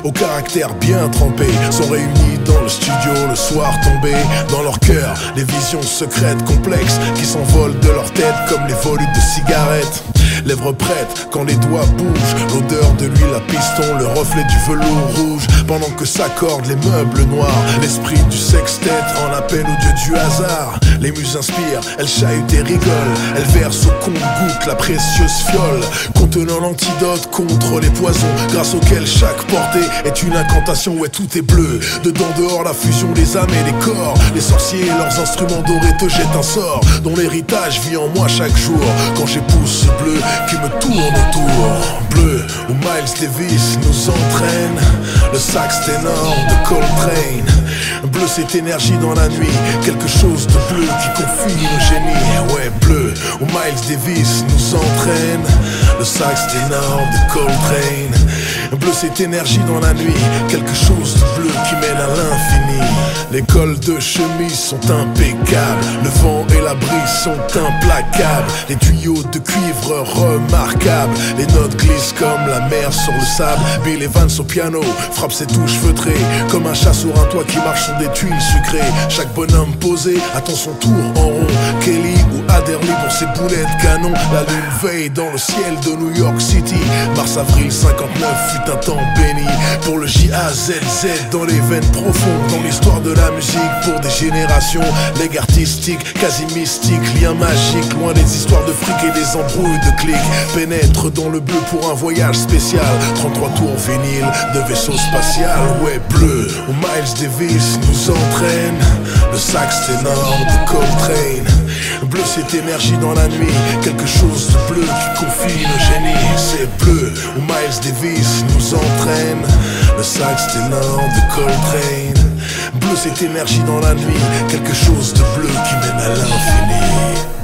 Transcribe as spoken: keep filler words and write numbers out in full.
au caractère bien trempé, sont réunis dans le studio le soir tombé. Dans leur cœur, des visions secrètes complexes qui s'envolent de leur tête comme les volutes de cigarettes. Lèvres prêtes quand les doigts bougent, l'odeur de l'huile à piston, le reflet du velours rouge. Pendant que s'accordent les meubles noirs, l'esprit du sextet en appelle au dieu du hasard. Les muses inspirent, elles chahutent et rigolent, elles versent au compte-gouttes la précieuse fiole contenant l'antidote contre les poisons, grâce auquel chaque portée est une incantation. Ouais, tout est bleu, dedans dehors la fusion des âmes et des corps. Les sorciers et leurs instruments dorés te jettent un sort dont l'héritage vit en moi chaque jour. Quand j'épouse ce bleu qui me tourne autour, bleu où Miles Davis nous entraîne, le sax ténor de Coltrane. Bleu, cette énergie dans la nuit, quelque chose de bleu qui confine le génie. Ouais, bleu où Miles Davis nous entraîne, le sax ténor de Coltrane. Bleu, cette énergie dans la nuit, quelque chose de bleu qui mène à l'infini. Les cols de chemise sont impeccables, le vent et la brise sont implacables. Les tuyaux de cuivre remarquables, les notes glissent comme la mer sur le sable. Bill Evans au piano frappe ses touches feutrées comme un chat sur un toit qui marche sur des tuiles sucrées. Chaque bonhomme posé attend son tour en rond. Kelly ou Adderley pour ses boulets de canon. La lune veille dans le ciel de New York City. Mars-avril cinquante-neuf fut un temps béni pour le J A Z Z dans les veines profondes. Dans l'histoire de la musique pour des générations, legs artistique, quasi mystique, lien magique, loin des histoires de fric et des embrouilles de clics. Pénètre dans le bleu pour un voyage spécial, trente-trois tours vinyle de vaisseau spatial. Ouais, bleu où Miles Davis nous entraîne, le sax ténor de Coltrane. Bleu, cette énergie dans la nuit, quelque chose de bleu qui confine le génie. C'est bleu où Miles Davis nous entraîne, le sax ténor de Coltrane. Bleu, cette énergie dans la nuit, quelque chose de bleu qui mène à l'infini.